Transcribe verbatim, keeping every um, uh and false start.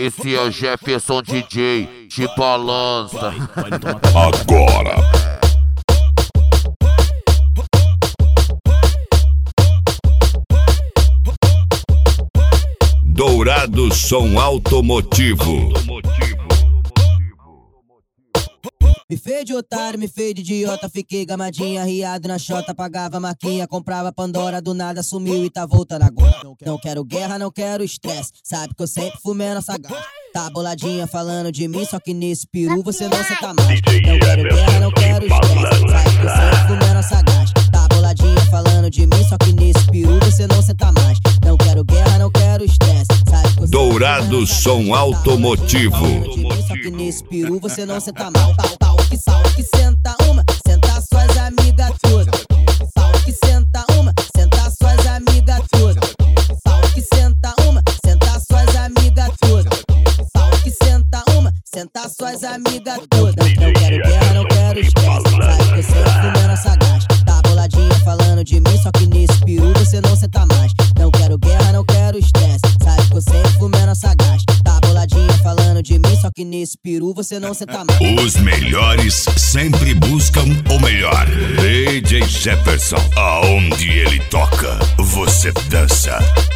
esse é o Jefferson D J, te balança. Agora. Dourado Som Automotivo. Me fez de otário, me fez de idiota, fiquei gamadinha, riado na chota, pagava maquinha, comprava Pandora, do nada sumiu e tá voltando agora. Não quero guerra, não quero estresse, sabe que eu sempre fumei nessa garra. Tá boladinha falando de mim, só que nesse peru você não senta mais. Não quero guerra, não quero estresse, sabe que eu sempre fumei nessa garra. Tá boladinha falando de mim, só que nesse peru você não senta mais. Não quero guerra, não quero estresse, sabe que eu Dourado Som Automotivo. Só que nesse peru você não senta mal. Pau, pau, que sal, que senta uma, senta suas amigas todas. Pau, que senta uma, senta suas amigas todas. Pau, que senta uma, senta suas amigas todas. Pau, que senta uma, senta suas amigas todas. Não quero guerra, não quero estresse, sabe que eu sempre fumei nessa gás. Tá boladinha falando de mim, só que nesse peru você não senta mais. Não quero guerra, não quero estresse, sabe que eu sempre fumei nessa gás. Tá boladinha falando de mim, só que nesse peru você não senta mais. Os melhores sempre buscam o melhor. D J Jefferson, aonde ele toca, você dança.